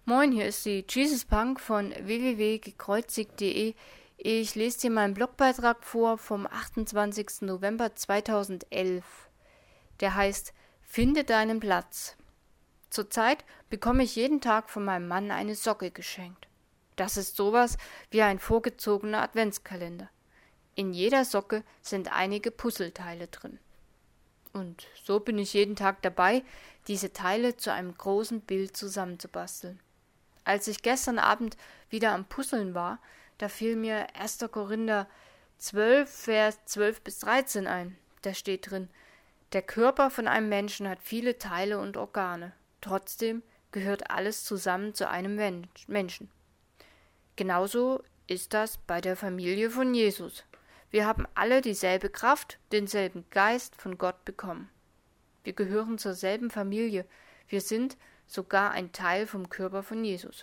Moin, hier ist die Jesus Punk von www.gekreuzigt.de. Ich lese dir meinen Blogbeitrag vor vom 28. November 2011. Der heißt Finde deinen Platz. Zurzeit bekomme ich jeden Tag von meinem Mann eine Socke geschenkt. Das ist sowas wie ein vorgezogener Adventskalender. In jeder Socke sind einige Puzzleteile drin. Und so bin ich jeden Tag dabei, diese Teile zu einem großen Bild zusammenzubasteln. Als ich gestern Abend wieder am Puzzeln war, da fiel mir 1. Korinther 12, Vers 12 bis 13 ein. Da steht drin: Der Körper von einem Menschen hat viele Teile und Organe. Trotzdem gehört alles zusammen zu einem Menschen. Genauso ist das bei der Familie von Jesus. Wir haben alle dieselbe Kraft, denselben Geist von Gott bekommen. Wir gehören zur selben Familie. Wir sind sogar ein Teil vom Körper von Jesus.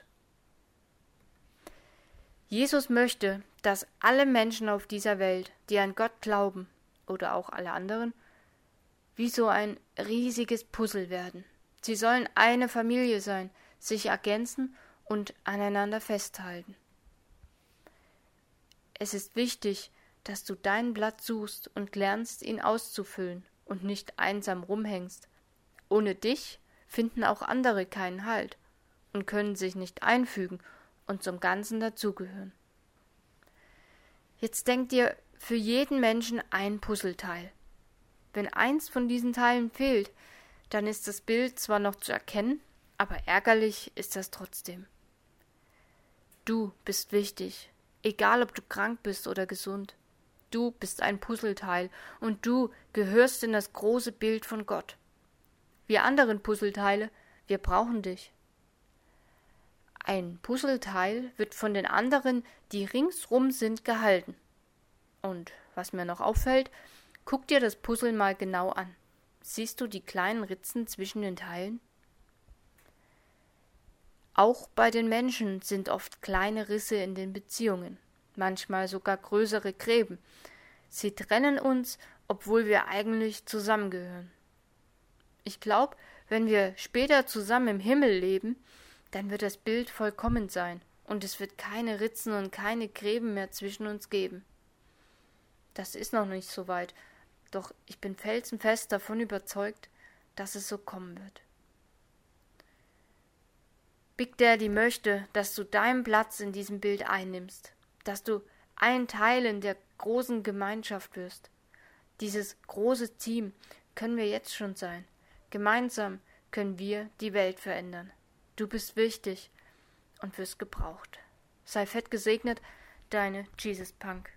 Jesus möchte, dass alle Menschen auf dieser Welt, die an Gott glauben, oder auch alle anderen, wie so ein riesiges Puzzle werden. Sie sollen eine Familie sein, sich ergänzen und aneinander festhalten. Es ist wichtig, dass du deinen Platz suchst und lernst, ihn auszufüllen und nicht einsam rumhängst. Ohne dich finden auch andere keinen Halt und können sich nicht einfügen und zum Ganzen dazugehören. Jetzt denk dir für jeden Menschen ein Puzzleteil. Wenn eins von diesen Teilen fehlt, dann ist das Bild zwar noch zu erkennen, aber ärgerlich ist das trotzdem. Du bist wichtig, egal ob du krank bist oder gesund. Du bist ein Puzzleteil und du gehörst in das große Bild von Gott. Wir anderen Puzzleteile, wir brauchen dich. Ein Puzzleteil wird von den anderen, die ringsrum sind, gehalten. Und was mir noch auffällt, guck dir das Puzzle mal genau an. Siehst du die kleinen Ritzen zwischen den Teilen? Auch bei den Menschen sind oft kleine Risse in den Beziehungen, manchmal sogar größere Gräben. Sie trennen uns, obwohl wir eigentlich zusammengehören. Ich glaube, wenn wir später zusammen im Himmel leben, dann wird das Bild vollkommen sein und es wird keine Ritzen und keine Gräben mehr zwischen uns geben. Das ist noch nicht so weit, doch ich bin felsenfest davon überzeugt, dass es so kommen wird. Big Daddy möchte, dass du deinen Platz in diesem Bild einnimmst, dass du ein Teil in der großen Gemeinschaft wirst. Dieses große Team können wir jetzt schon sein. Gemeinsam können wir die Welt verändern. Du bist wichtig und wirst gebraucht. Sei fett gesegnet, deine Jesus Punk.